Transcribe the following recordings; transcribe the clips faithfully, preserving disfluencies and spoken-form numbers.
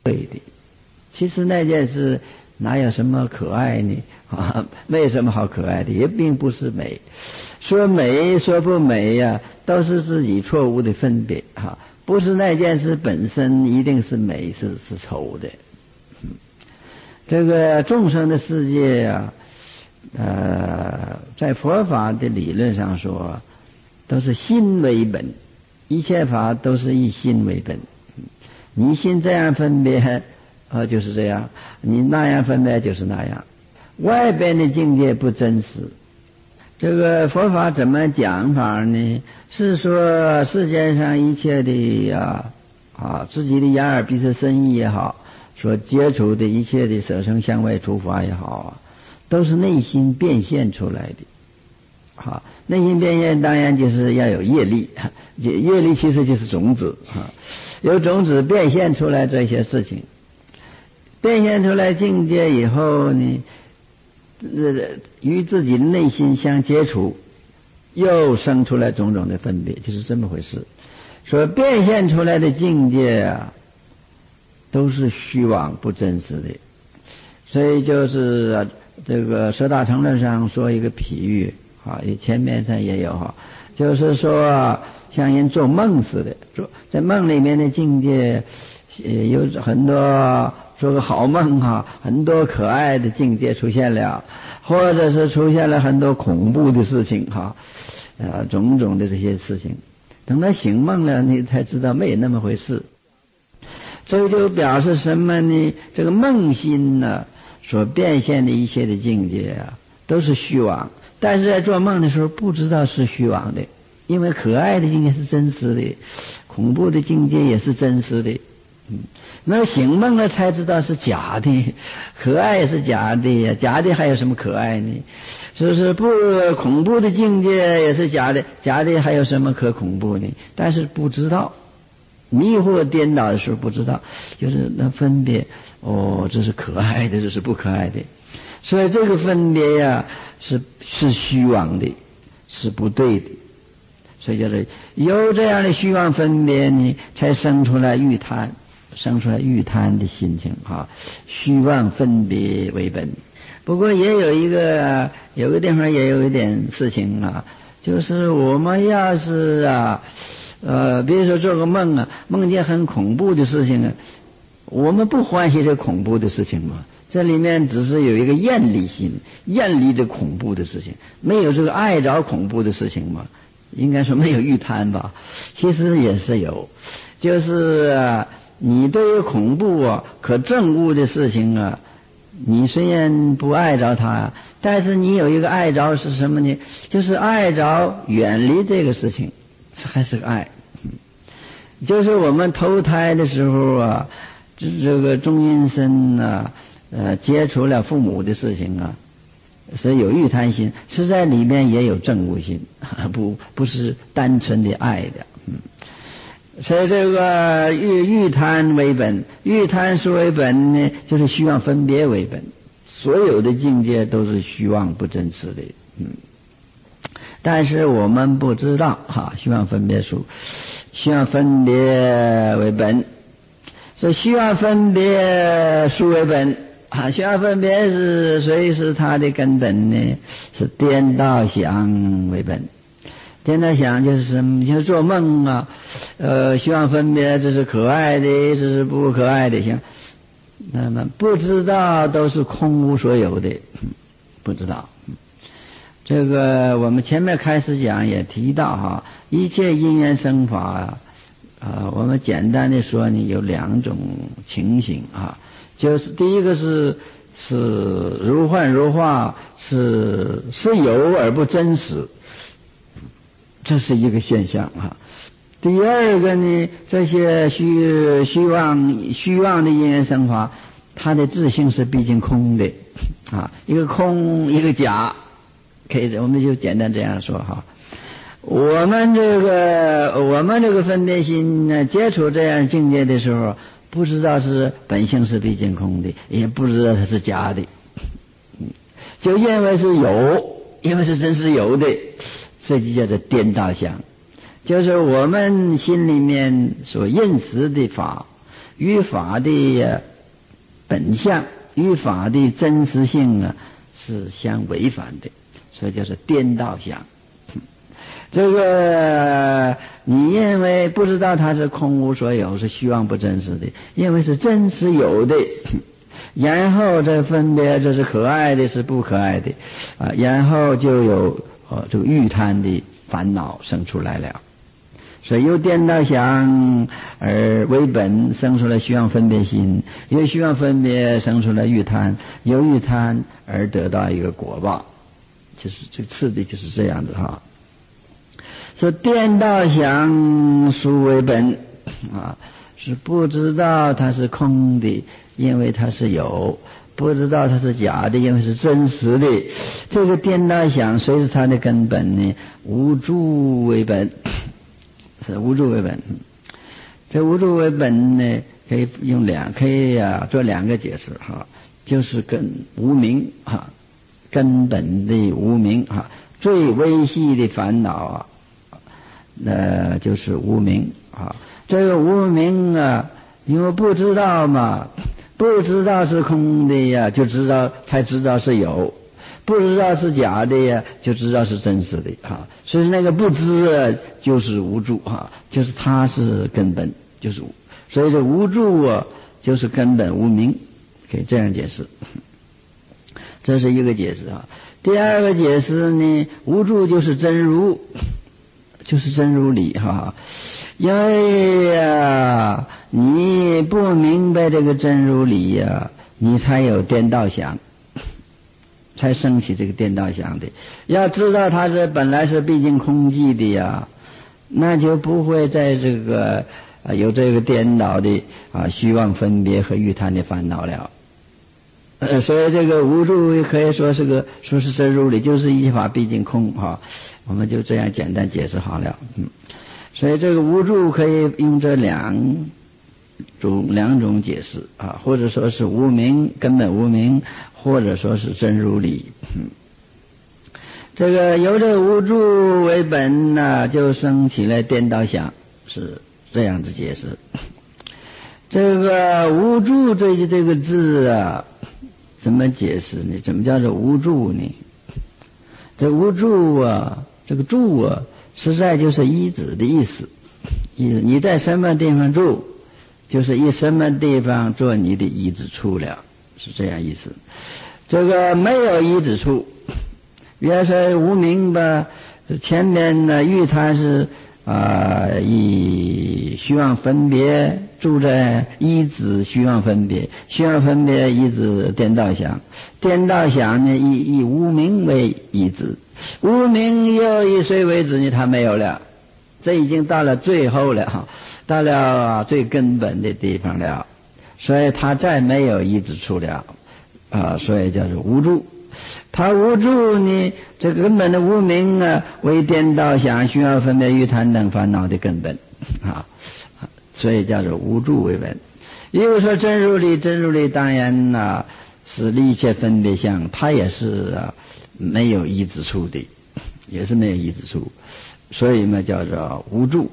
对的。其实那件事哪有什么可爱呢？啊，没有什么好可爱的，也并不是美。说美说不美呀、啊，都是自己错误的分别哈、啊，不是那件事本身一定是美，是是丑的。嗯，这个众生的世界啊，呃，在佛法的理论上说，都是心为本，一切法都是以心为本。你心这样分别，呃，就是这样；你那样分别，就是那样。外边的境界不真实。这个佛法怎么讲法呢？是说世界上一切的啊啊，自己的眼耳鼻舌身意也好，所接触的一切的色声香味触法也好啊，都是内心变现出来的。好，内心变现当然就是要有业力，业力其实就是种子啊，有种子变现出来这些事情，变现出来境界以后呢，与自己的内心相接触，又生出来种种的分别，就是这么回事。所变现出来的境界啊，都是虚妄不真实的。所以就是这个十大成论上说一个比喻啊，前面上也有哈，就是说像人做梦似的，做在梦里面的境界有很多，做个好梦哈，很多可爱的境界出现了，或者是出现了很多恐怖的事情哈，呃，种种的这些事情，等到醒梦了，你才知道没有那么回事。这就表示什么呢？这个梦心呢，所变现的一切的境界啊，都是虚妄。但是在做梦的时候，不知道是虚妄的，因为可爱的境界是真实的，恐怖的境界也是真实的。嗯，那醒梦了才知道是假的，可爱也是假的呀，假的还有什么可爱呢？就是不恐怖的境界也是假的，假的还有什么可恐怖呢？但是不知道。迷惑颠倒的时候不知道，就是那分别，哦，这是可爱的，这是不可爱的，所以这个分别呀、啊、是是虚妄的，是不对的，所以就是有这样的虚妄分别呢，才生出来欲贪，生出来欲贪的心情啊，虚妄分别为本。不过也有一个有个地方也有一点事情啊，就是我们要是啊。呃，比如说做个梦啊，梦见很恐怖的事情啊，我们不欢喜这恐怖的事情嘛，这里面只是有一个厌离心，厌离这恐怖的事情，没有这个爱着恐怖的事情嘛，应该说没有欲贪吧，其实也是有，就是啊，你对于恐怖啊可憎恶的事情啊，你虽然不爱着它，但是你有一个爱着是什么呢？就是爱着远离这个事情。这还是个爱，就是我们投胎的时候啊，这个中阴身啊，呃，接触了父母的事情啊，所以有欲贪心，实在里面也有憎恶心，不不是单纯的爱的，嗯，所以这个欲欲贪为本，欲贪是为本呢，就是虚妄分别为本，所有的境界都是虚妄不真实的，嗯。但是我们不知道哈，虚妄分别数，虚妄分别为本，所以虚妄分别数为本啊，虚妄分别是谁是它的根本呢？是颠倒想为本。颠倒想就是什么？就是做梦啊，呃，虚妄分别这是可爱的，这是不可爱的，行。那么不知道都是空无所有的，不知道。这个我们前面开始讲也提到哈，一切因缘生法啊，呃，我们简单的说呢，有两种情形啊，就是第一个是是如幻如化，是是有而不真实，这是一个现象啊。第二个呢，这些虚虚妄虚妄的因缘生法，它的自性是毕竟空的啊，一个空一个假。可以，我们就简单这样说哈。我们这个我们这个分别心呢，接触这样境界的时候，不知道是本性是毕竟空的，也不知道它是假的，就认为是有，因为是真是有的，这就叫做颠倒想。就是我们心里面所认识的法， 与法的本相、与法的真实性啊是相违反的，所以就是颠倒相。这个你因为不知道它是空无所有，是虚妄不真实的，因为是真实有的，然后再分别这是可爱的是不可爱的啊，然后就有呃这个欲贪的烦恼生出来了。所以由颠倒想而为本，生出了虚妄分别心，由虚妄分别生出了欲贪，由欲贪而得到一个果报，就是这个次第就是这样的哈。说颠倒想殊为本啊，是不知道它是空的，因为它是有；不知道它是假的，因为是真实的。这个颠倒想谁是它的根本呢？无助为本，是无助为本。这无助为本呢，可以用两，可以啊做两个解释哈，就是跟无明哈，根本的无明哈，最微细的烦恼啊。那就是无明啊，这个无明啊，因为不知道嘛，不知道是空的呀，就知道才知道是有；不知道是假的呀，就知道是真实的啊。所以那个不知啊，就是无助啊，就是它是根本，就是所以这无助啊，就是根本无明，可以这样解释。这是一个解释啊。第二个解释呢，无助就是真如。就是真如理哈，因为呀、啊，你不明白这个真如理呀、啊，你才有颠倒想，才升起这个颠倒想的。要知道它是本来是毕竟空寂的呀，那就不会在这个啊有这个颠倒的啊虚妄分别和欲贪的烦恼了。呃，所以这个无助可以说是个说是真如理，就是一法毕竟空哈。我们就这样简单解释好了，嗯，所以这个无助可以用这两种两种解释啊，或者说是无明根本无明，或者说是真如理。嗯，这个由这无助为本呢、啊，就生起来颠倒想，是这样子解释。这个无助这个这个字啊，怎么解释呢？怎么叫做无助呢？这无助啊。这个住啊，实在就是依止的意思。意思你在什么地方住，就是以什么地方做你的依止处了，是这样意思。这个没有依止处，比如说无明吧，前面呢欲贪是啊、呃、以虚妄分别住在依止虚妄分别，虚妄分别依止颠倒想，颠倒想呢以以无明为依止。无明又以谁为止呢？他没有了，这已经到了最后了哈，到了最根本的地方了，所以他再没有依止处了啊，所以叫做无助。他无助呢，这个根本的无明啊，为颠倒想、虚妄分别、欲贪等烦恼的根本啊，所以叫做无助为本。也就是说真如理，真如理当然呐、啊、是离一切分别相，它也是啊。没有依止处的，也是没有依止处，所以嘛叫做无助。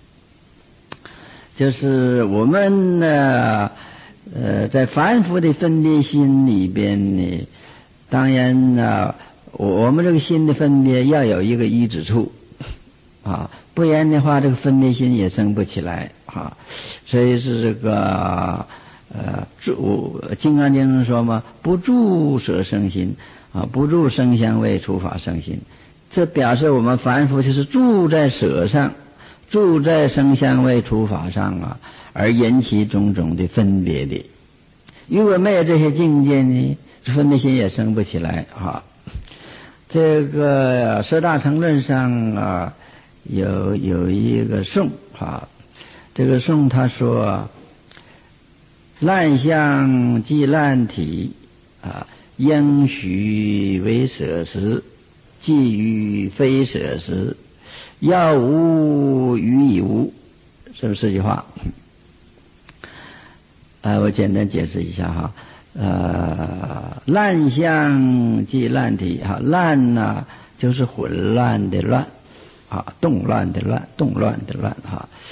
就是我们呢，呃，在凡夫的分别心里边呢，当然呢，我们这个心的分别要有一个依止处啊，不然的话，这个分别心也生不起来啊。所以是这个呃，住《金刚经》说嘛，不住舍生心。啊，不住声香味触法生心，这表示我们凡夫就是住在舍上，住在声香味触法上啊，而引起种种的分别的。如果没有这些境界呢，分别心也生不起来啊。这个《十大乘论》上啊，有有一个颂啊，这个颂他说：烂相即烂体啊。应许为舍时，既于非舍时，要无余以无，是不是这句话？啊，我简单解释一下哈。呃，烂相即烂体哈，烂呢就是混乱的乱啊，动乱的乱，动乱的乱哈。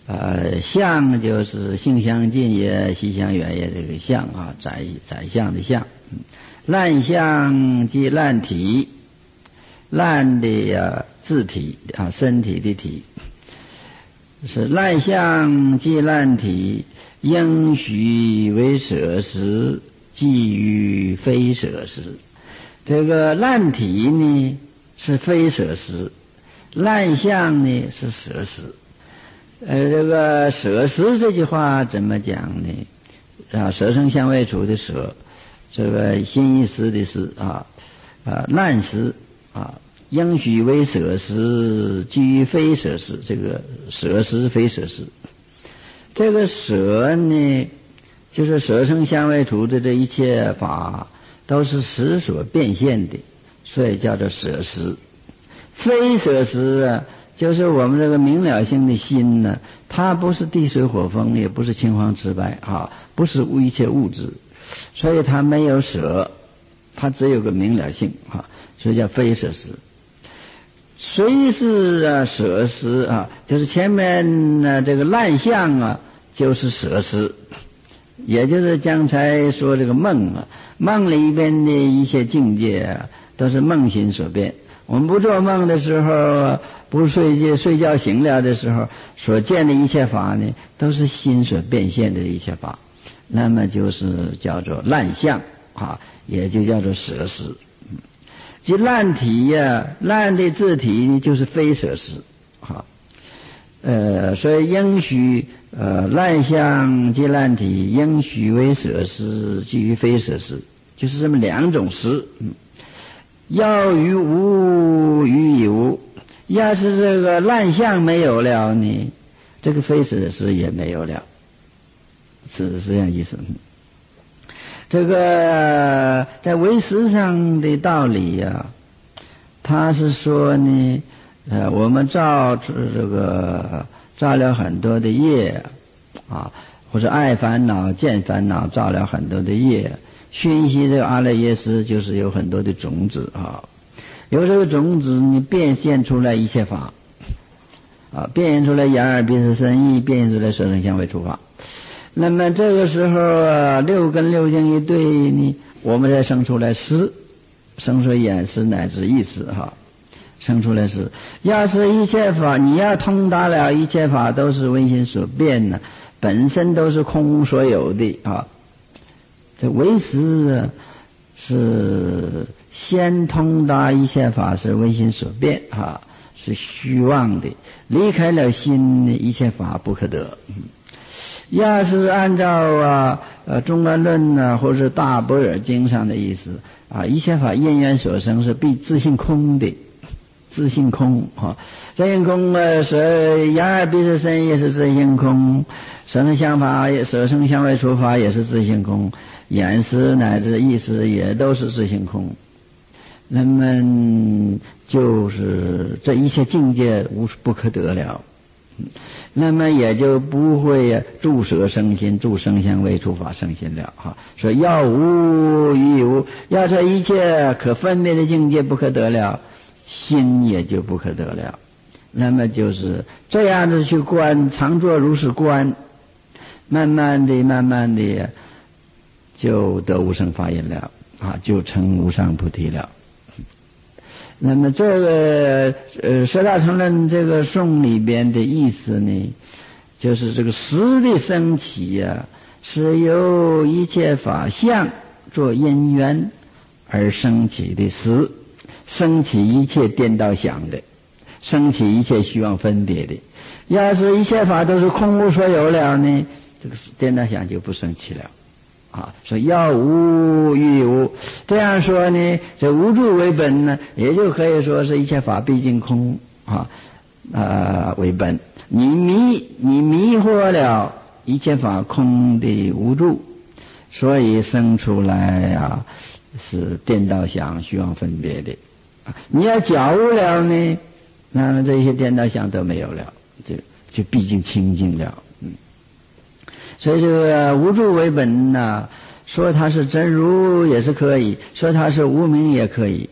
呃，相就是性相近也，习相远也，这个相啊，宰宰相的相。烂相即烂体，烂的啊字体啊，身体的体，是烂相即烂体，应许为舍实，即于非舍实。这个烂体呢是非舍实，烂相呢是舍实。呃，这个舍实这句话怎么讲呢？啊，舍生相未处的舍，这个心一时的时啊，啊烂实啊，应许为舍实，基于非舍实。这个舍实非舍实，这个舍呢，就是舍生相未处的这一切法都是实所变现的，所以叫做舍实。非舍实啊，就是我们这个明了性的心呢，它不是地水火风，也不是青黄赤白啊，不是一切物质，所以它没有舍，它只有个明了性啊，所以叫非舍实。虽是啊舍实啊，就是前面呢这个烂相啊，就是舍实，也就是刚才说这个梦啊，梦里边的一切境界啊，都是梦心所变。我们不做梦的时候，不睡觉睡觉醒了的时候所见的一切法呢，都是心所变现的一切法，那么就是叫做烂相啊，也就叫做舍实。即烂体呀、啊，烂的字体呢，就是非舍实啊。呃，所以应许呃烂相即烂体，应许为舍实，即于非舍实，就是这么两种实。嗯。要于无，于以无。要是这个烂相没有了呢，这个非舍实也没有了，是是这样意思。这个在唯识上的道理呀、啊，他是说呢，呃，我们造这个造了很多的业啊，或者爱烦恼、见烦恼，造了很多的业。熏习这个阿赖耶识就是有很多的种子啊，有这个种子你变现出来一切法啊，变现出来眼耳鼻舌身意，变现出来色声香味触法。那么这个时候啊，六根六经一对呢，我们再生出来识，生出眼识乃至意识哈，生出来识。要是一切法，你要通达了一切法都是唯心所变呢，本身都是空所有的啊。这唯识是先通达一切法是唯心所变啊，是虚妄的，离开了心一切法不可得。要是按照啊呃中观论呢、啊，或是大般若经上的意思啊，一切法因缘所生是必自性空的，自性空啊，自性空啊，是眼耳鼻舌身也是自性空，色声香法色声香味触法也是自性空，眼识乃至意识也都是自性空。那么就是这一切境界无不可得了，那么也就不会住舍生心，住声香味触法生心了哈。说要无于无，要这一切可分别的境界不可得了，心也就不可得了。那么就是这样子去观，常做如是观，慢慢的慢慢的就得无生法印了啊，就成无上菩提了。那么这个呃十大乘论这个颂里边的意思呢，就是这个识的升起呀、啊，是由一切法相做因缘而升起的识，升起一切颠倒想的，升起一切虚妄分别的。要是一切法都是空无所有了呢，这个颠倒想就不升起了。啊，说要无于无，这样说呢，这无助为本呢，也就可以说是一切法毕竟空啊啊、呃、为本。你迷你迷惑了一切法空的无助，所以生出来啊是颠倒想、虚妄分别的。啊、你要觉悟了呢，那么这些颠倒想都没有了，就就毕竟清净了。嗯。所以这个无助为本呐、啊，说它是真如也是可以，说它是无明也可以，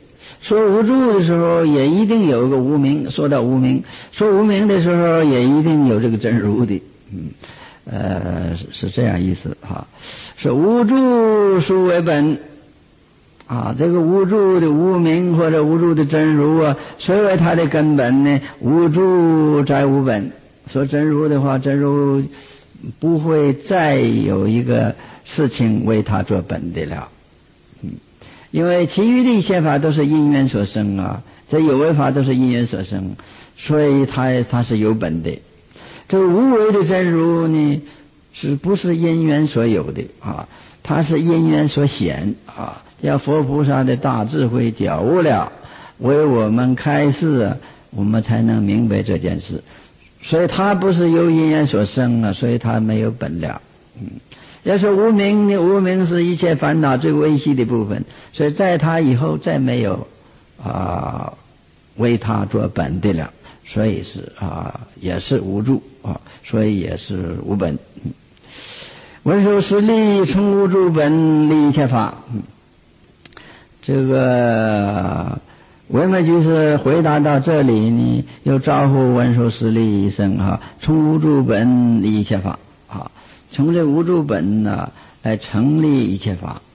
说无助的时候也一定有个无名，说到无名，说无名的时候也一定有这个真如的，嗯，呃，是这样意思哈。说无助殊为本啊，这个无助的无名或者无助的真如啊，谁为它的根本呢？无助在无本。说真如的话，真如不会再有一个事情为它做本的了，嗯，因为其余的一切法都是因缘所生啊，这有为法都是因缘所生，所以它它是有本的。这个无为的真如呢，是不是因缘所有的啊？它是因缘所显啊。要佛菩萨的大智慧觉悟了，为我们开示啊，我们才能明白这件事。所以它不是由因缘所生啊，所以它没有本了。嗯，要说无明呢，无明是一切烦恼最微细的部分，所以在它以后再没有啊为它做本的了，所以是啊也是无助啊，所以也是无本。嗯，文殊师利从无助本立一切法。嗯，这个维摩居士回答到这里呢，又招呼文殊师利一声哈，从无助本立一切法啊，从这无助本呢来成立一切法，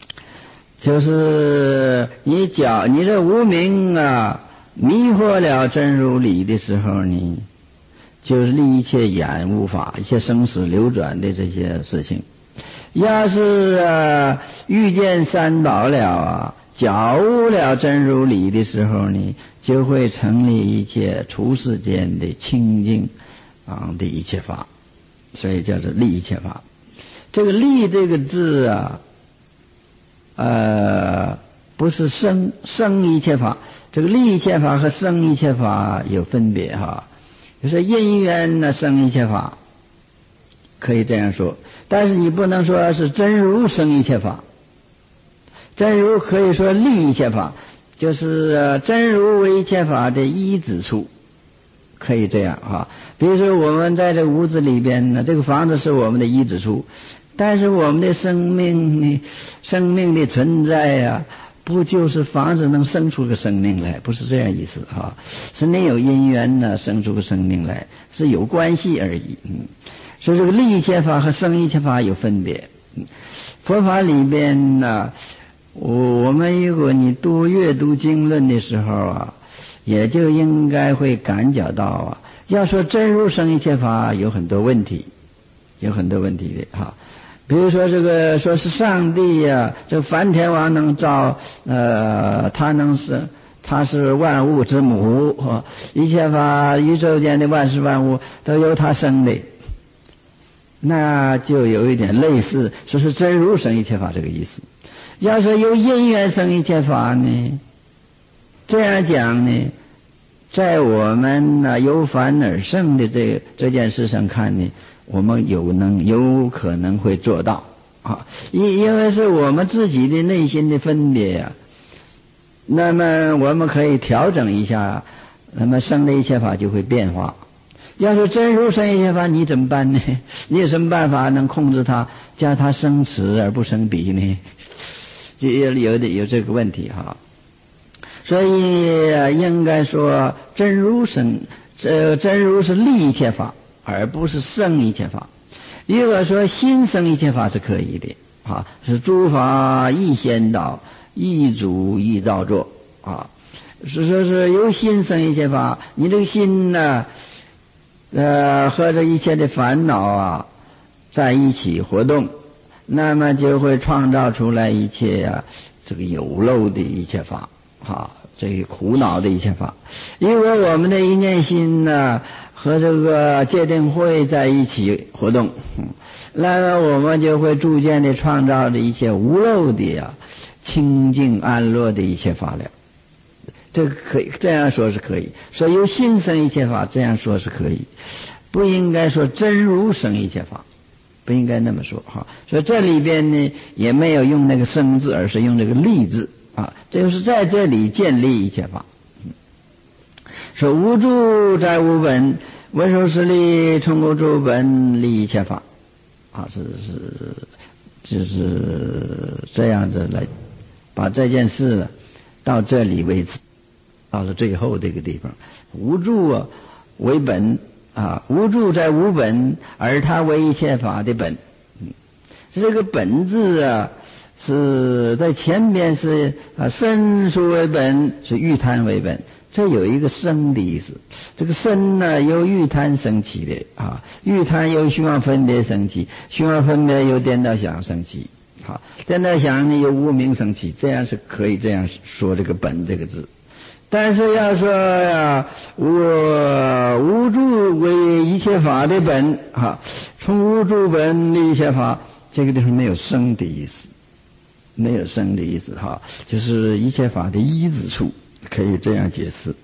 就是你讲你这无明啊迷惑了真如理的时候呢，就是立一切眼无法，一切生死流转的这些事情。要是啊遇见三宝了啊，觉悟了真如理的时候呢，就会成立一切出世间的清净啊的一切法，所以叫做立一切法。这个立这个字啊，呃，不是生生一切法，这个立一切法和生一切法有分别哈。就是因缘呢生一切法，可以这样说，但是你不能说是真如生一切法。真如可以说立一切法，就是真如为一切法的依止处，可以这样啊。比如说我们在这个屋子里边呢，这个房子是我们的依止处，但是我们的生命呢，生命的存在呀、啊，不就是房子能生出个生命来？不是这样意思啊，是你有因缘呢，生出个生命来，是有关系而已。嗯，所以这个立一切法和生一切法有分别。嗯，佛法里边呢，我我们如果你读阅读经论的时候啊，也就应该会感觉到啊，要说真如生一切法有很多问题，有很多问题的哈。比如说这个说是上帝呀、啊，这梵天王能造，呃，他能是他是万物之母，啊，一切法宇宙间的万事万物都由他生的，那就有一点类似说是真如生一切法这个意思。要说由因缘生一切法呢，这样讲呢，在我们呢由凡而生的这这件事上看呢，我们有能有可能会做到啊，因因为是我们自己的内心的分别呀、啊，那么我们可以调整一下，那么生的一切法就会变化。要是真如生一切法，你怎么办呢？你有什么办法能控制它，叫它生此而不生彼呢？就有有有这个问题哈。所以应该说真如生，这真如是立一切法，而不是生一切法。如果说心生一切法是可以的啊，是诸法亦先导，亦主亦造作啊，是说是由心生一切法。你这个心呢，呃，和这一切的烦恼啊在一起活动，那么就会创造出来一切啊这个有漏的一切法啊，这个苦恼的一切法。如果我们的一念心呢和这个戒定慧在一起活动，那么我们就会逐渐的创造的一切无漏的呀、啊、清净安乐的一切法了。这个可以这样说是可以，说由心生一切法，这样说是可以，不应该说真如生一切法，不应该那么说哈。所以这里边呢也没有用那个生字，而是用这个立字啊，这就是在这里建立一切法。说无助在无本，文殊师利从无助本立一切法啊，是是就是这样子来把这件事到这里为止，到了最后这个地方，无助啊为本啊，无助在无本，而他为一切法的本。嗯，这个本字啊，是在前边是啊身数为本，是欲贪为本。这有一个生的意思，这个身呢由欲贪生起的啊，欲贪由虚妄分别生起，虚妄分别由颠倒想生起，好，颠倒想呢由无明生起，这样是可以这样说这个本这个字。但是要说呀，我无助为一切法的本啊，从无助本立一切法，这个地方没有生的意思，没有生的意思哈，就是一切法的一之处。可以这样解释：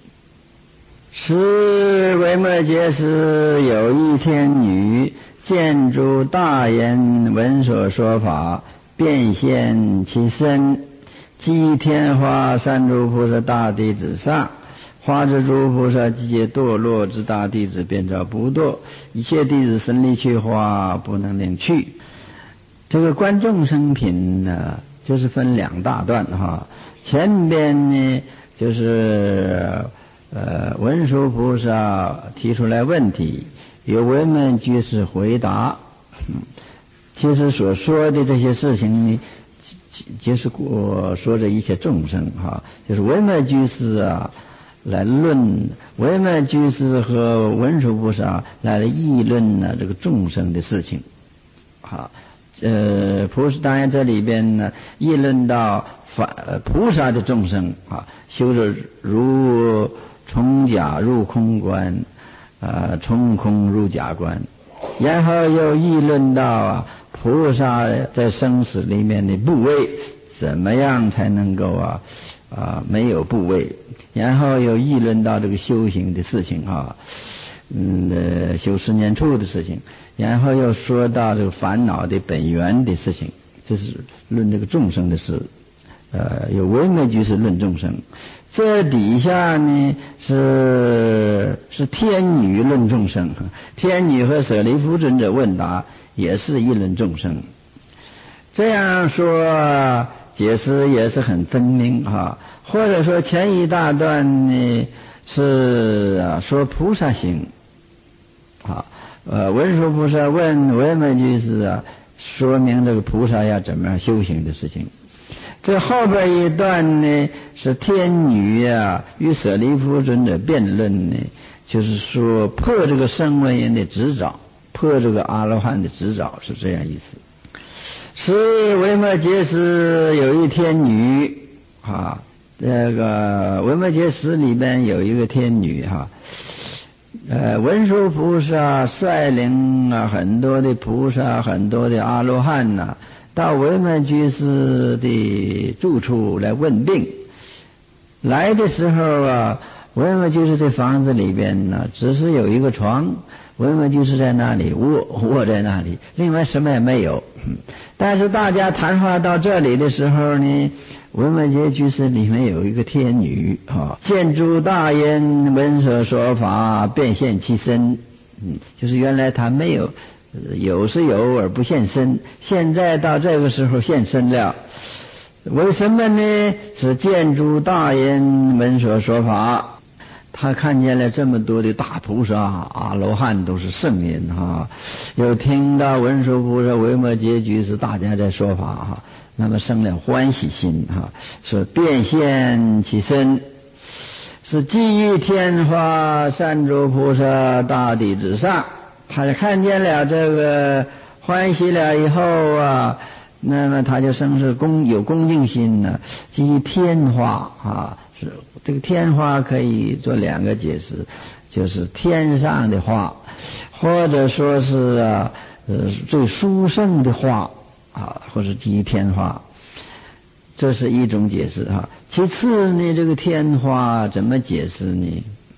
是维摩诘时，有一天女见诸大言闻所说法，变现其身，即天花三诸菩萨大弟子上，花之诸菩萨皆堕落之大弟子，便照不堕。一切弟子身力去花，不能令去。这个观众生品呢，就是分两大段哈。前边呢，就是呃文殊菩萨提出来问题，由维摩居士回答。嗯，其实所说的这些事情呢，就是我说的一切众生哈，就是维摩居士啊来论，维摩居士和文殊菩萨来议论呢这个众生的事情。好，呃，菩萨当然这里边呢议论到法菩萨的众生啊，修着如从假入空观，啊，从空入假观，然后又议论到啊菩萨在生死里面的部位，怎么样才能够啊啊没有部位，然后又议论到这个修行的事情啊，嗯，呃，修十年处的事情，然后又说到这个烦恼的本源的事情，这是论这个众生的事。呃，有维摩居士论众生，这底下呢是是天女论众生，天女和舍利弗尊者问答也是议论众生。这样说解释也是很分明哈，或者说前一大段呢是啊说菩萨行，啊，呃，文殊菩萨问维摩居士啊，说明这个菩萨要怎么样修行的事情。这后边一段呢是天女啊与舍利弗尊者辩论呢，就是说破这个声闻人的执照，破这个阿罗汉的执照，是这样意思。是维摩诘时有一天女啊，这个维摩诘时里边有一个天女哈，呃，文殊菩萨率领啊很多的菩萨，很多的阿罗汉呐、啊。到维摩居士的住处来问病，来的时候啊，维摩居士这房子里边呢，只是有一个床，维摩居士在那里卧卧在那里，另外什么也没有。但是大家谈话到这里的时候呢，维摩诘居士里面有一个天女啊，见诸大言闻所说法，变现其身，嗯，就是原来他没有。有是有而不现身，现在到这个时候现身了。为什么呢？是见诸大言闻所说法，他看见了这么多的大菩萨阿罗汉都是圣人哈，又听到文殊菩萨维摩诘居士大家在说法哈，那么生了欢喜心哈，是变现其身，是即天花三诸菩萨大弟子上。他就看见了这个欢喜了以后啊，那么他就生是恭有恭敬心呢。即天花啊，是这个天花可以做两个解释，就是天上的花，或者说是啊呃最殊胜的花啊，或者即天花，这是一种解释哈。其次呢，这个天花怎么解释呢？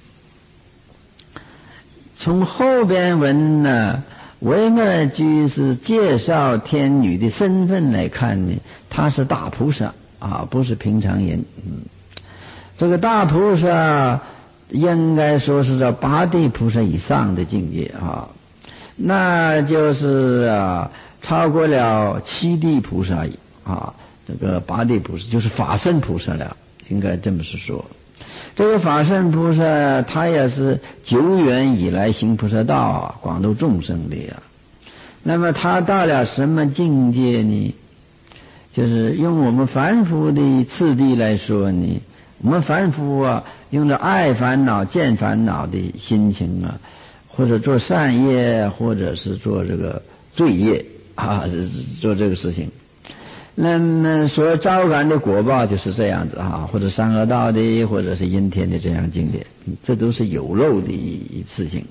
从后边文呢，维摩居士介绍天女的身份来看呢，她是大菩萨啊，不是平常人。嗯，这个大菩萨应该说是在八地菩萨以上的境界啊，那就是啊超过了七地菩萨啊，这个八地菩萨就是法身菩萨了， 应该这么是说。这个法身菩萨他也是久远以来行菩萨道啊，广度众生的呀。那么他到了什么境界呢？就是用我们凡夫的次第来说呢，我们凡夫啊，用着爱烦恼见烦恼的心情啊，或者做善业，或者是做这个罪业啊，做这个事情，那么所招感的果报就是这样子啊，或者善恶道的，或者是阴天的这样境界，这都是有漏的一事情。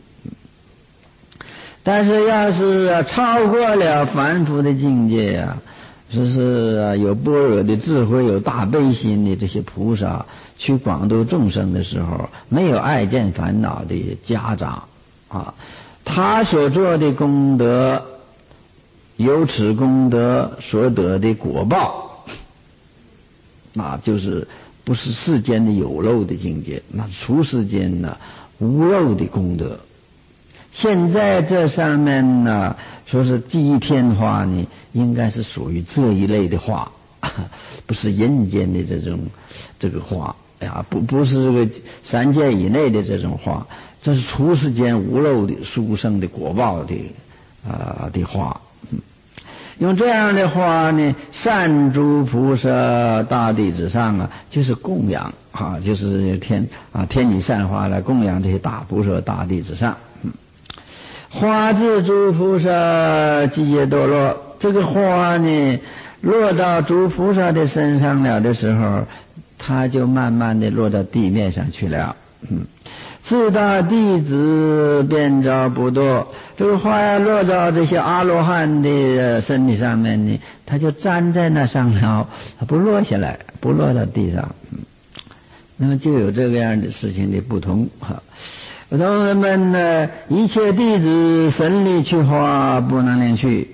但是要是超过了凡夫的境界啊，说是有般若的智慧，有大悲心的这些菩萨去广度众生的时候，没有爱见烦恼的家长啊，他所做的功德，由此功德所得的果报，那就是不是世间的有漏的境界，那出世间呢无漏的功德。现在这上面呢，说是第一天花呢，应该是属于这一类的花，不是人间的这种这个花呀，不不是这个三界以内的这种花，这是出世间无漏的殊胜的果报的啊、呃、的花。用这样的花呢，善诸菩萨大地之上啊，就是供养啊，就是天啊天女散花来供养这些大菩萨大地之上。嗯花自诸菩萨即皆堕落，这个花呢落到诸菩萨的身上了的时候，它就慢慢的落到地面上去了。嗯，自大弟子便着不堕，这个花要落到这些阿罗汉的身体上面呢，它就粘在那上了，它不落下来，不落到地上。嗯，那么就有这个样的事情的不同哈。同学们呢，一切弟子神力去花不能令去。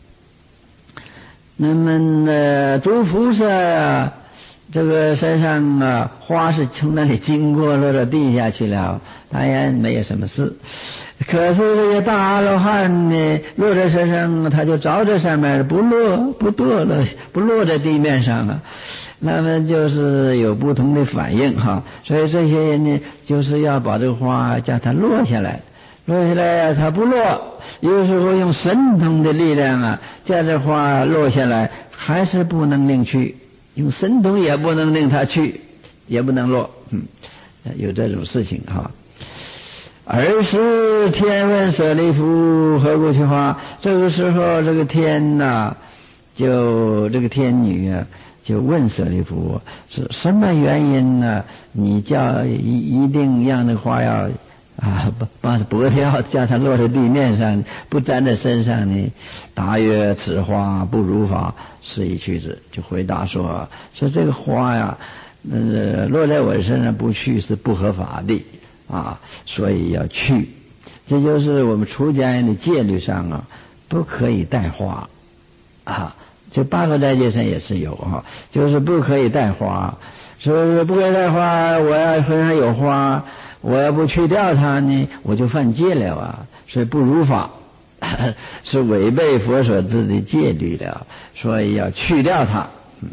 那么呢，诸菩萨这个身上啊，花是从那里经过落到地下去了，当然没有什么事。可是这些大阿罗汉呢，落在身上，他就着在上面，不落不堕落，不落在地面上啊。那么就是有不同的反应哈，所以这些人呢，就是要把这个花叫它落下来，落下来它不落，有时候用神通的力量啊，叫这花落下来，还是不能令去，用神通也不能令它去，也不能落，嗯，有这种事情哈。尔时天问舍利弗何故去花？这个时候这个天呐、啊，就这个天女啊。就问舍利弗是什么原因呢？你叫一一定让那花要啊把脖子要叫它落在地面上，不粘在身上呢？答曰：此花不如法，是以去之。就回答说说这个花呀，呃，落在我身上不去是不合法的啊，所以要去。这就是我们出家人的戒律上啊，不可以带花啊。这八个斋戒上也是有哈，就是不可以带花，说不可以带花，我要身上有花，我要不去掉它呢，我就犯戒了啊，所以不如法，是违背佛所制的戒律了，所以要去掉它。嗯、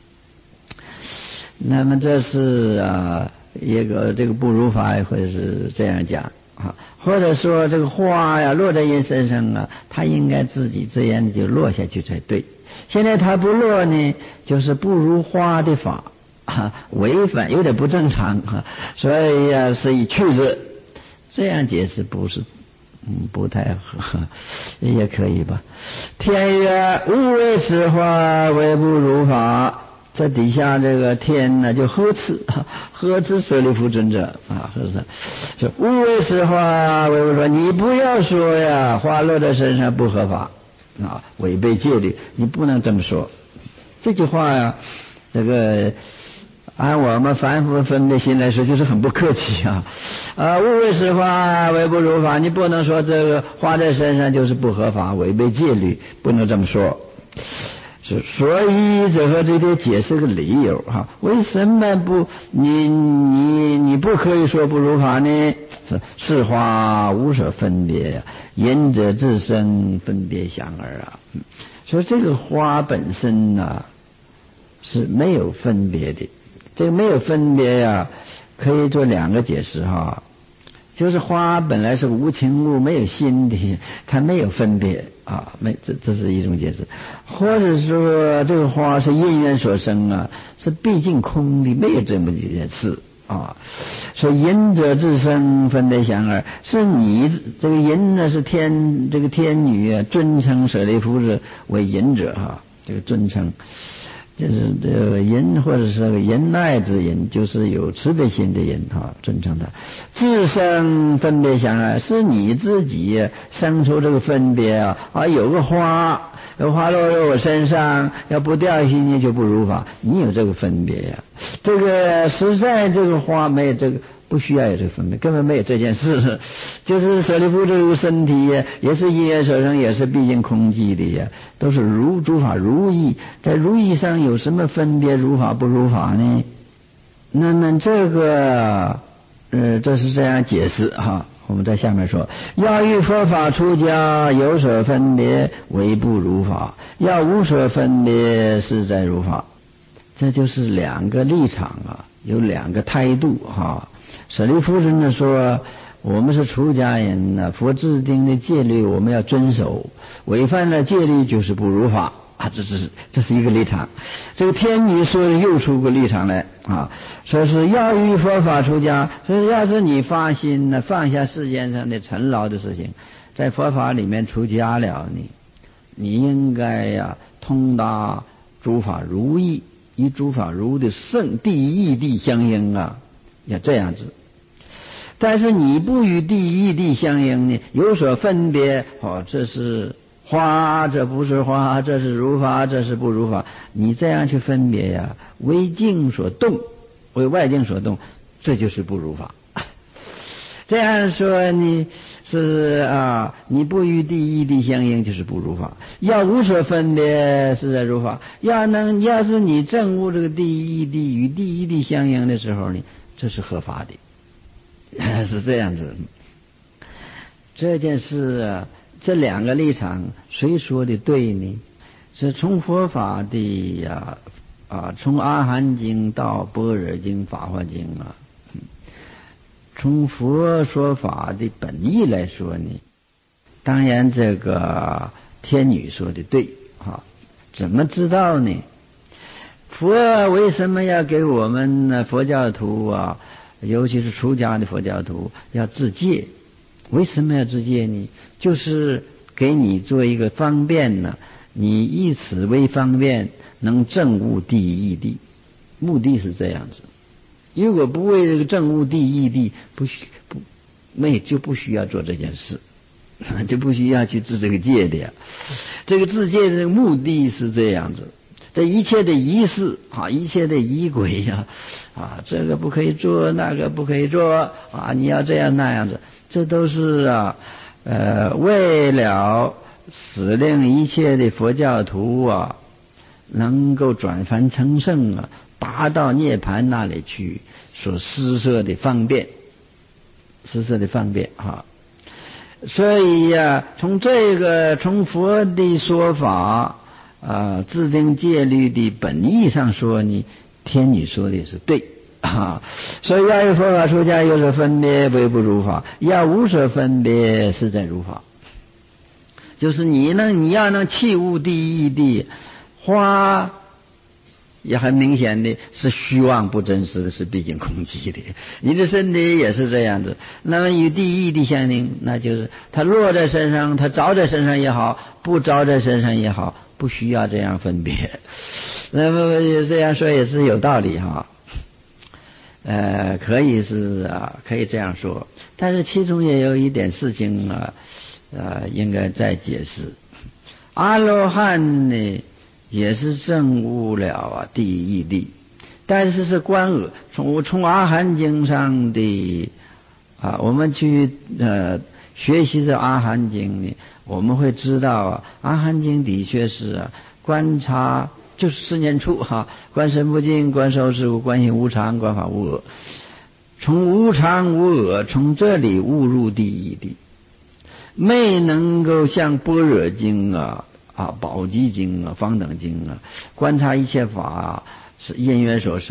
那么这是啊一个这个不如法，或者是这样讲啊，或者说这个花呀落在人身上啊，它应该自己这样就落下去才对。现在它不落呢，就是不如花的法啊，违反有点不正常啊，所以呀是以去之，这样解释不是嗯不太合，也可以吧。天曰：吾为此花，为不如法。这底下这个天呢就呵斥呵斥舍利弗尊者啊，呵斥说吾为此花，为不说你不要说呀，花落在身上不合法啊，违背戒律，你不能这么说。这句话呀，这个按我们凡夫分别心来说，就是很不客气啊。啊，勿为此花，为不如法，你不能说这个花在身上就是不合法，违背戒律，不能这么说。所以这和这些解释个理由哈，为什么不你你你不可以说不如法呢？是是花无所分别，言者自生分别想而啊。所以这个花本身呢、啊、是没有分别的， 这个没有分别呀，可以做两个解释哈。就是花本来是无情物，没有心的，它没有分别啊，没这这是一种解释。或者说这个花是因缘所生啊，是毕竟空的，没有这么一件事啊。说隐者自生，分别相二，是你这个隐呢是天这个天女啊，尊称舍利弗是为隐者哈、啊，这个尊称。就是这个仁或者是这个仁爱之仁，就是有慈悲心的人哈，尊称他。自生分别相爱，是你自己生出这个分别啊啊，有个花，有花落入我身上，要不掉下去你就不如法，你有这个分别呀、啊。这个实在这个花没有这个。不需要有这个分别，根本没有这件事。就是舍利弗这个身体呀，也是因缘所生，也是毕竟空寂的呀，都是如诸法如意。在如意上有什么分别如法不如法呢？那么这个，呃，这是这样解释哈。我们在下面说，要欲佛法出家，有所分别，为不如法；要无所分别，是在如法。这就是两个立场啊，有两个态度哈。舍利弗尊者说，我们是出家人呢、啊，佛制定的戒律我们要遵守，违反了戒律就是不如法啊，这是这是一个立场。这个天女说又出个立场来啊，说是要于佛法出家，说要是你发心呢，放下世间上的尘劳的事情，在佛法里面出家了，你你应该呀、啊、通达诸法如意，与诸法如的圣地义地相应啊，要这样子。但是你不与地义地相应呢，有所分别，哦，这是花，这不是花，这是如法，这是不如法，你这样去分别呀、啊，为境所动，为外境所动，这就是不如法。这样说你是啊，你不与地义地相应就是不如法，要无所分别是在如法。要能要是你证悟这个地义地与地义地相应的时候呢，这是合法的。是这样子，这件事啊，这两个立场谁说的对呢？是从佛法的呀啊，从阿含经到般若经、法华经啊，从佛说法的本意来说呢，当然这个天女说的对啊。怎么知道呢？佛为什么要给我们呢？佛教徒啊？尤其是出家的佛教徒要自戒，为什么要自戒呢？就是给你做一个方便呢，你以此为方便，能证悟地义地，目的是这样子。如果不为这个证悟地义地，不需不没就不需要做这件事，就不需要去自这个戒的呀。这个自戒的目的是这样子。这一切的仪式啊，一切的仪轨呀，啊，这个不可以做，那个不可以做啊，你要这样那样子，这都是啊，呃，为了使令一切的佛教徒啊，能够转凡成圣啊，达到涅槃那里去所施设的方便，施设的方便啊。所以呀、啊，从这个从佛的说法。啊，制定戒律的本意上说呢，天女说的也是对啊。所以要有佛法出家，有所分别，为不如法；要无所分别，是在如法。就是你呢，你要能器物地义地，花也很明显的是虚妄不真实的，是毕竟空寂的。你的身体也是这样子，那么与地义地相应，那就是它落在身上，它着在身上也好，不着在身上也好。不需要这样分别，那么这样说也是有道理哈。呃，可以是啊，可以这样说，但是其中也有一点事情啊，呃，应该再解释。阿罗汉呢，也是证悟了啊地义地，但是是观恶。从从阿含经上的啊，我们去呃学习这阿含经呢。我们会知道啊，阿含经的确是啊，观察就是四念处哈，观身不净，观受事物，观行无常，观法无我。从无常无我，从这里悟入地义地，没能够像般若经啊、啊宝积经啊、方等经啊，观察一切法、啊、是因缘所生，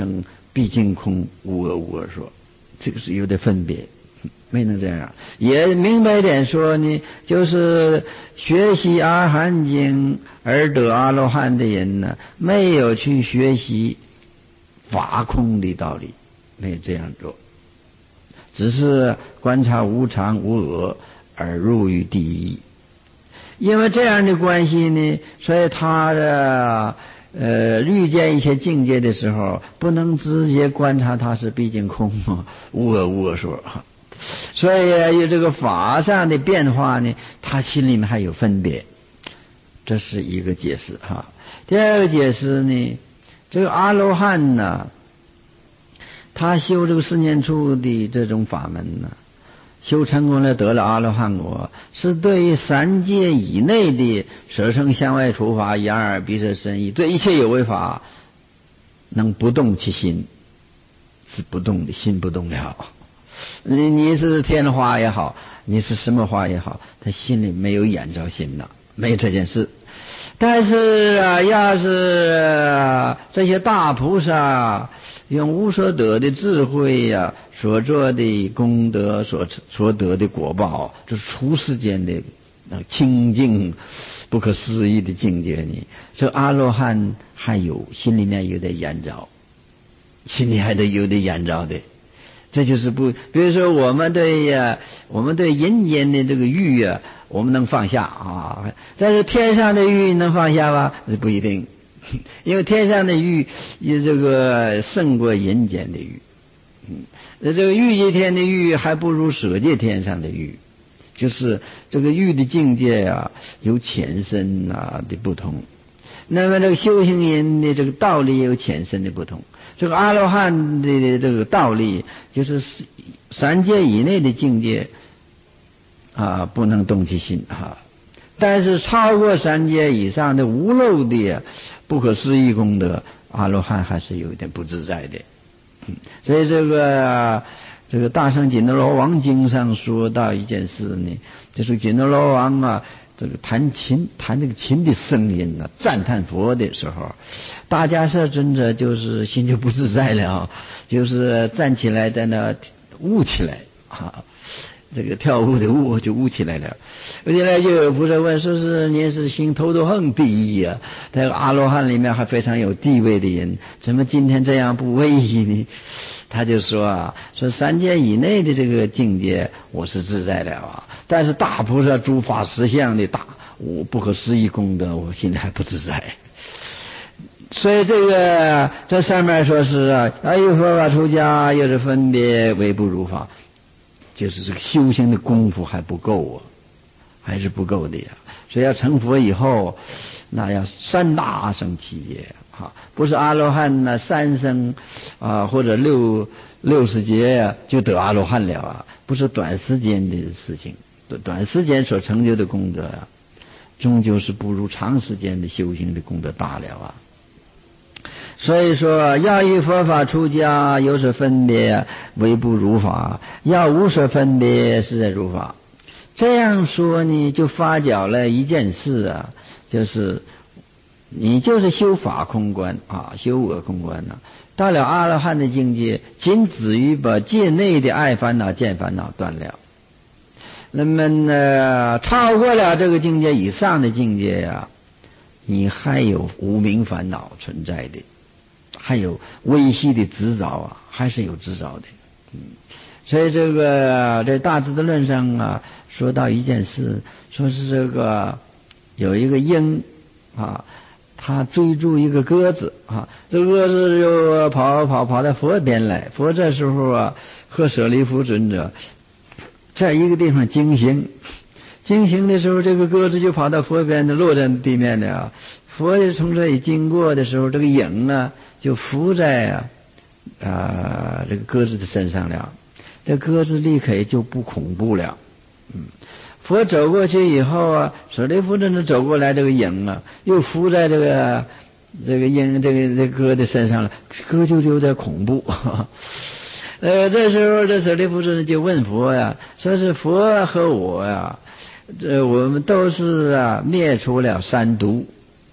毕竟空，无我无我说，这个是有点分别，没能这样。也明白一点说呢，就是学习阿含经而得阿罗汉的人呢，没有去学习法空的道理，没有这样做，只是观察无常无我而入于第一。因为这样的关系呢，所以他的呃遇见一些境界的时候，不能直接观察它是毕竟空啊，无我无我说，所以有这个法上的变化呢，他心里面还有分别，这是一个解释哈。第二个解释呢，这个阿罗汉呢，他修这个四念处的这种法门呢，修成功了得了阿罗汉果，是对于三界以内的舍生向外处法、眼耳鼻舌身意，这一切有为法能不动其心，是不动的，心不动了。你你是天花也好，你是什么花也好，他心里没有眼着心呐，没有这件事。但是啊，要是这些大菩萨用无所得的智慧呀、啊，所做的功德所所得的果报，就是出世间的清净不可思议的境界呢。这阿罗汉还有心里面有点眼着，心里还得有点眼着的。这就是不，比如说我们对呀、啊，我们对人间的这个欲啊，我们能放下啊，但是天上的欲能放下吗？这不一定，因为天上的欲也这个胜过人间的欲，嗯，这个欲界天的欲还不如舍界天上的欲，就是这个欲的境界啊，有浅深啊的不同。那么这个修行人的这个道理也有浅深的不同。这个阿罗汉的这个道理，就是三界以内的境界啊，不能动其心啊。但是超过三界以上的无漏的不可思议功德，阿罗汉还是有一点不自在的。嗯、所以这个这个大圣紧那罗王经上说到一件事呢，就是紧那罗王啊。这个弹琴，弹这个琴的声音呢、啊，赞叹佛的时候，大迦叶尊者就是心就不自在了，就是站起来在那舞起来啊，这个跳舞的舞就舞起来了。舞起来就有菩萨问，说是您是行头陀横第一啊，这个阿罗汉里面还非常有地位的人，怎么今天这样不威仪呢？他就说啊，说三界以内的这个境界我是自在了啊，但是大菩萨诸法实相的大我不可思议功德，我心里还不自在。所以这个这上面说是啊，啊有佛法出家，又是分别为不如法，就是这个修行的功夫还不够啊，还是不够的呀。所以要成佛以后，那要三大生七劫啊，不是阿罗汉呢三生啊或者六六十劫啊就得阿罗汉了啊，不是短时间的事情，短时间所成就的功德啊，终究是不如长时间的修行的功德大了啊。所以说，要以佛法出家，有所分别，为不如法；要无所分别，是在如法。这样说呢，就发觉了一件事啊，就是你就是修法空观啊，修我空观呢、啊，到了阿罗汉的境界，仅止于把界内的爱烦恼、见烦恼断了。那么呢，超过了这个境界以上的境界呀、啊，你还有无明烦恼存在的，还有微细的执着啊，还是有执着的。嗯，所以这个在大智度论上啊，说到一件事，说是这个有一个鹰啊，他追逐一个鸽子啊，这个鸽子就跑跑跑到佛边来，佛这时候啊和舍利弗尊者在一个地方经行，经行的时候，这个鸽子就跑到佛边的落在地面了。佛就从这里经过的时候，这个影啊就浮在啊啊、呃、这个鸽子的身上了，这鸽子立刻就不恐怖了。嗯，佛走过去以后啊，舍利弗尊者走过来，这个影啊又浮在这个这个鹰这个这个鸽的身上了，鸽就有点恐怖。呃，这时候这舍利弗尊者就问佛呀，说是佛和我呀，这我们都是啊灭除了三毒，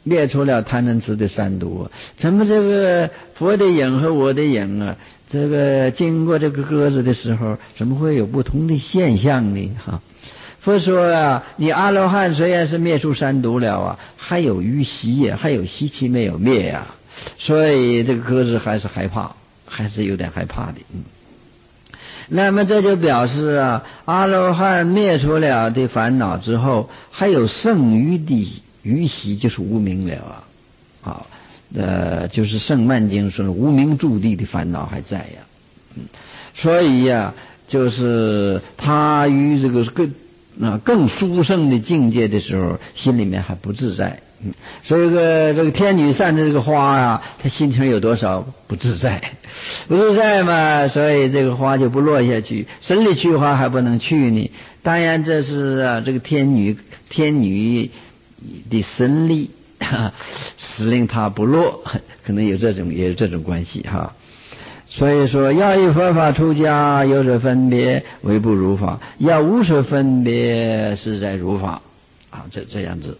灭除了贪嗔痴的三毒，怎么这个佛的影和我的影啊，这个经过这个鸽子的时候，怎么会有不同的现象呢？哈，佛说啊，你阿罗汉虽然是灭除三毒了啊，还有余习呀，还有习气没有灭呀，所以这个鸽子还是害怕，还是有点害怕的。嗯，那么这就表示啊，阿罗汉灭除了的烦恼之后，还有剩余的余习，就是无明了啊。好，呃，就是圣曼经说无明住地的烦恼还在呀。嗯，所以呀，就是他于这个更啊更殊胜的境界的时候，心里面还不自在。嗯，所以这个这个天女散的这个花啊，他心情有多少不自在？不自在嘛，所以这个花就不落下去。神力去花还不能去呢。当然这是啊，这个天女天女的神力使令他不落，可能有这种也有这种关系哈。所以说，要以佛法出家，有所分别，为不如法；要无所分别，是在如法。啊，这这样子。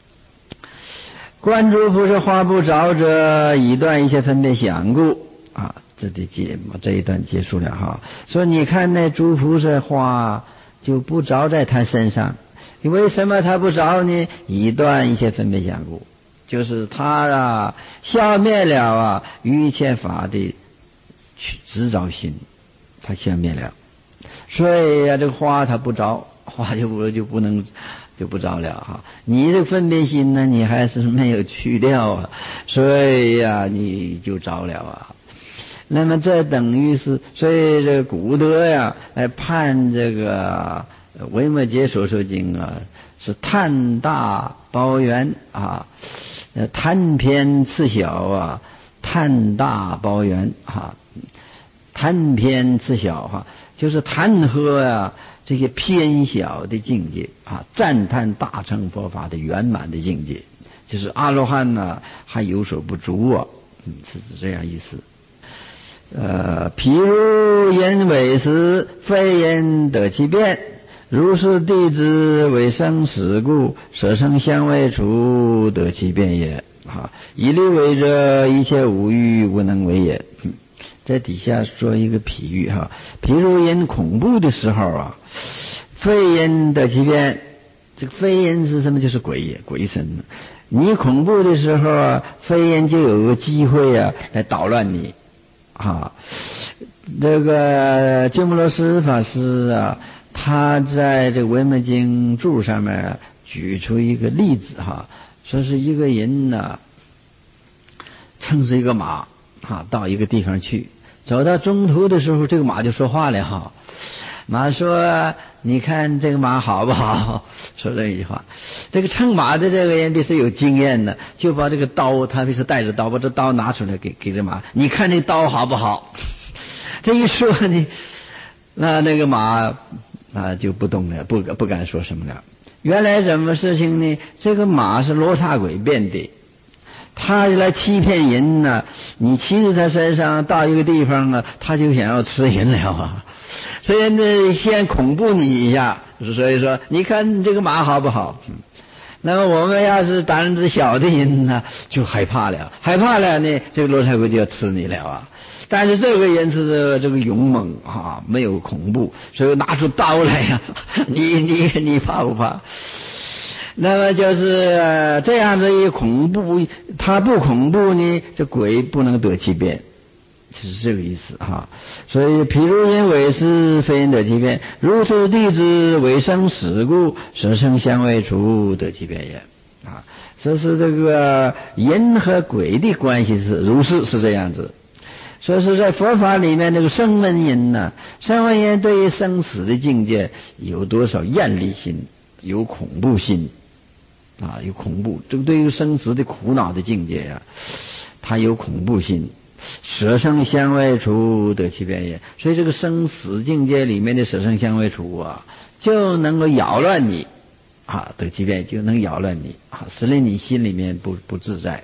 观诸菩萨花不着者，以断一切分别想故。啊，这的结这一段结束了哈。说你看那诸菩萨花就不着在他身上，为什么他不着呢？以断一切分别想故，就是他啊消灭了啊于一切法的执着心，他消灭了，所以啊这个花它不着，花就不就不能就不着了哈。你这分别心呢，你还是没有去掉啊，所以呀、啊、你就着了啊。那么这等于是，所以这个古德呀来判这个维摩诘所说经啊，是贪大包圆啊，贪偏次小啊，贪大包圆啊，贪偏次小哈、啊，就是弹劾啊这些偏小的境界啊，赞叹大乘佛法的圆满的境界，就是阿罗汉呢、啊、还有所不足啊，嗯，是是这样意思。呃，譬如言为时，非言得其变。如是地之为生死故，舍生相为处，得其变也。哈，以利为者，一切无欲，无能为也。嗯，在底下说一个譬喻哈，譬如言恐怖的时候啊，非言得其变。这个非言是什么？就是鬼鬼神。你恐怖的时候啊，非言就有个机会啊，来捣乱你。啊，这个鸠摩罗什法师啊，他在这个维摩经注上面、啊、举出一个例子哈，说是一个人呢、啊，乘着一个马啊到一个地方去，走到中途的时候，这个马就说话了哈。马说：“你看这个马好不好？”说这一句话。这个乘马的这个人必须有经验的，就把这个刀，他必须带着刀，把这刀拿出来给给这马。你看这刀好不好？这一说呢，那那个马啊就不动了，不不敢说什么了。原来什么事情呢？这个马是罗刹鬼变的。他来欺骗人呢、啊，你骑在他身上到一个地方啊，他就想要吃人了啊。所以呢，先恐怖你一下，所以说，你看这个马好不好？嗯，那么我们要是胆子小的人呢，就害怕了，害怕了呢，这个罗刹鬼就要吃你了啊。但是这个人是这个勇猛啊，没有恐怖，所以拿出刀来呀、啊，你你你怕不怕？那么就是这样子一恐怖，他不恐怖呢，这鬼不能得其变，是这个意思哈。所以譬如因为是非因得其变，如是地之为生死故，舍生相为处，得其变也啊。这是这个人和鬼的关系是如是是这样子。所以说在佛法里面，这个声闻人呢，声闻人对于生死的境界有多少厌离心，有恐怖心啊，有恐怖。这个对于生死的苦恼的境界啊，他有恐怖心。舍生相为处，得其变也。所以这个生死境界里面的舍生相为处啊，就能够扰乱你啊，得其变就能扰乱你啊，使令你心里面不不自在。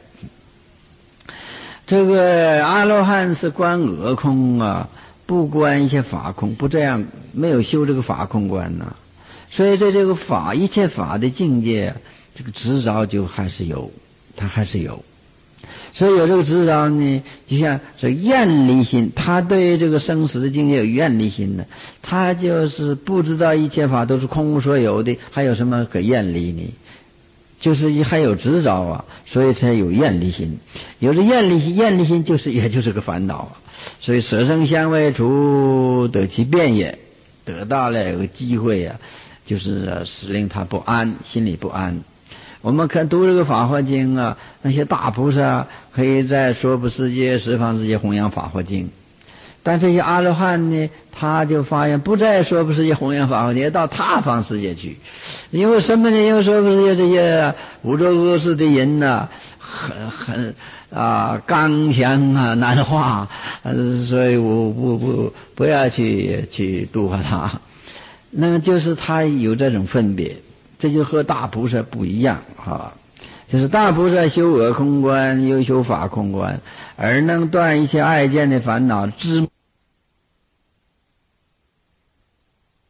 这个阿罗汉是观我空啊，不观一切法空，不这样没有修这个法空观呐、啊，所以对这个法一切法的境界，这个执着就还是有， 他还是有。所以有这个执着呢，就像说厌离心，他对这个生死的境界有厌离心呢，他就是不知道一切法都是空无所有的，还有什么可厌离呢？就是还有执着啊，所以才有厌离心。有了厌离心，厌离心就是也就是个烦恼啊。所以舍生相未除，得其变也，得到了有个机会啊，就是使令他不安，心里不安。我们看读这个法华经啊，那些大菩萨可以在娑婆世界、十方世界弘扬法华经，但这些阿罗汉呢，他就发现不在娑婆世界弘扬法华经，到他方世界去。因为什么呢？因为娑婆世界这些五浊恶世的人呢、啊，很很啊刚强啊难化，呃，所以我不不不要去去度化他。那么就是他有这种分别。这就和大菩萨不一样啊，就是大菩萨修我空观，又修法空观，而能断一切爱见的烦恼，知